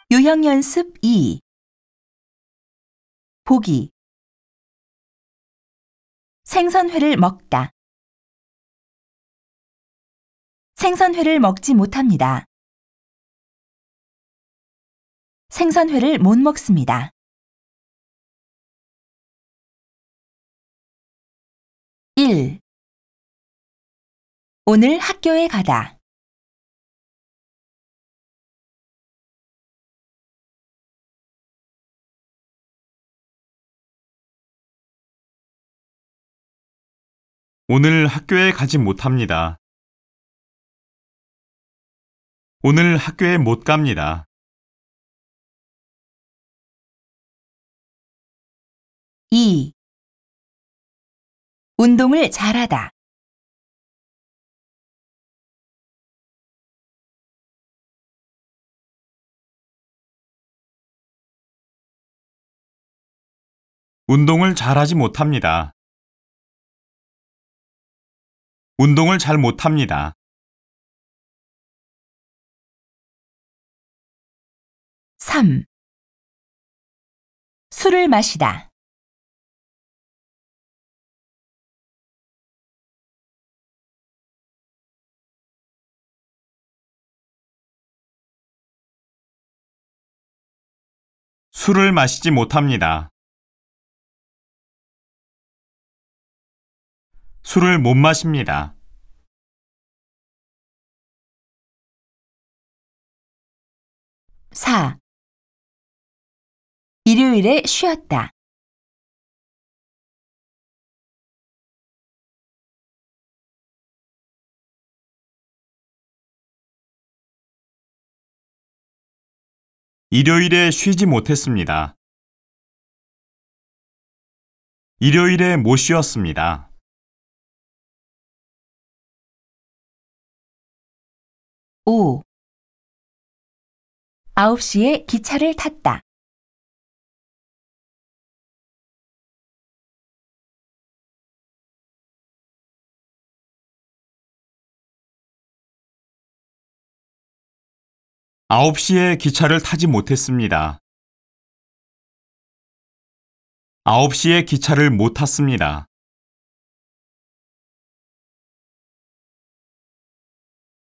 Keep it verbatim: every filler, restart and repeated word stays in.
요형연습 이. 보기. 생선회를 먹다. 생선회를 먹지 못합니다. 생선회를 못 먹습니다. 일. 오늘 학교에 가다. 오늘 학교에 가지 못합니다. 오늘 학교에 못 갑니다. 이. 운동을 잘하다. 운동을 잘하지 못합니다. 운동을 잘 못합니다. 삼. 술을 마시다. 술을 마시지 못합니다. 술을 못 마십니다. 사. 일요일에 쉬었다. 일요일에 쉬지 못했습니다. 일요일에 못 쉬었습니다. 오. 아홉 시에 기차를 탔다. 아홉 시에 기차를 타지 못했습니다. 아홉 시에 기차를 못 탔습니다.